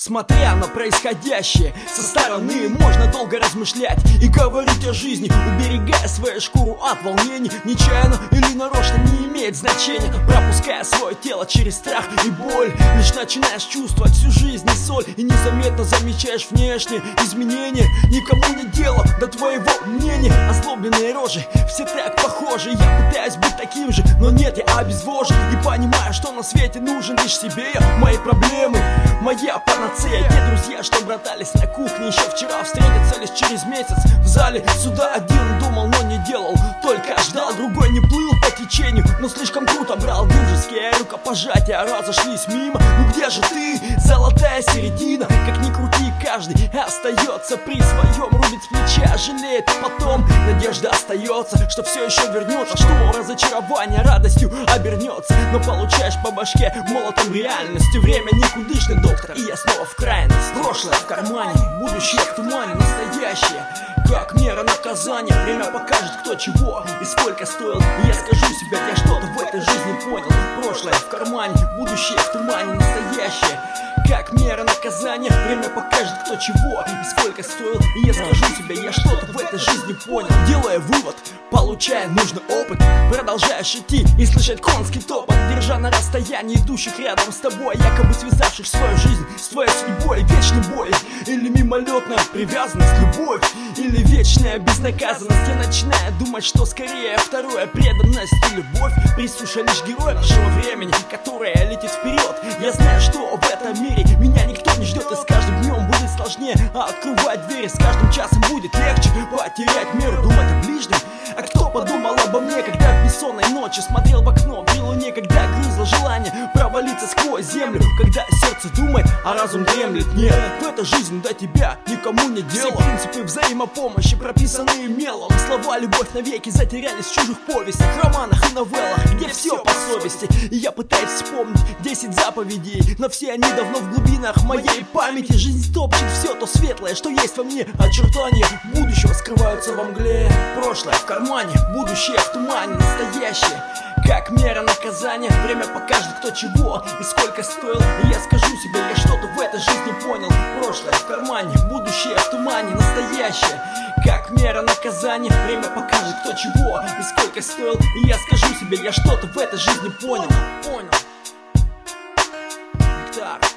Смотря на происходящее со стороны, можно долго размышлять и говорить о жизни, уберегая свою шкуру от волнений. Нечаянно или нарочно не имеет значения, пропуская свое тело через страх и боль. Лишь начинаешь чувствовать всю жизнь и соль, и незаметно замечаешь внешние изменения. Никому не дело до твоего мнения. Озлобленные рожи, все так похожи. Я пытаюсь быть таким же, но нет, я обезвожен. И понимаю, что на свете нужен лишь себе я. Мои проблемы, моя панацея. Те друзья, что братались на кухне еще вчера, встретятся лишь через месяц в зале суда. Один думал, но не делал, только ждал. Другой не плыл по течению, но слишком круто брал. Дружеские рукопожатия разошлись мимо. Ну где же ты, золотая середина? Как ни крути, каждый остается при своем. Рубит с плеча, жалеет потом. Надежда остается, что все еще вернется, что разочарование радостью обернется. Но получаешь по башке молотом реальности. Время никудышный, доктор, и я снова в крайность. Прошлое в кармане, будущее в тумане, настоящее как мера наказания. Время покажет, кто чего и сколько стоил. И я скажу себе, я что-то в этой жизни понял. Прошлое в кармане, будущее в тумане, настоящее как мера наказания. Время покажет, кто чего и сколько стоил. И я скажу себе, я что-то в этой жизни понял. Делая вывод, получая нужный опыт, продолжаешь идти и слышать конский топот, держа на расстоянии идущих рядом с тобой, якобы связавших свою жизнь с твоей судьбой. Вечный бой или мимолетная привязанность, любовь или вечная безнаказанность. Я начинаю думать, что скорее второе, преданность и любовь присуща лишь герою нашего времени, которая летит вперед. Я знаю, что в этом мире меня никто не ждет, и с каждым днем будет сложнее открывать двери. С каждым часом будет легче потерять меру, думать о ближнем. А кто подумал обо мне, когда в бессонной ночи смотрел в окно при луне, когда грызло желание провалиться сквозь землю, когда сердце думает, а разум дремлет? Нет, в этой жизни до тебя никому не дело. Все принципы взаимопомощи, прописанные мелом. Слова «любовь навеки» затерялись в чужих повестях, романах и новеллах, где все по совести. И я пытаюсь вспомнить 10 заповедей, но все они давно в глубинах моей памяти. Жизнь топчет все то светлое, что есть во мне. Очертания будущего скрываются во мгле. Прошлое в кармане, будущее в тумане, настоящее как мера наказания. Время покажет, кто чего и сколько стоил. И я скажу себе, я что-то в этой жизни понял. Прошлое в кармане, будущее в тумане, настоящее как мера наказания. Время покажет, кто чего и сколько стоил. И я скажу себе, я что-то в этой жизни понял. Понял. Так.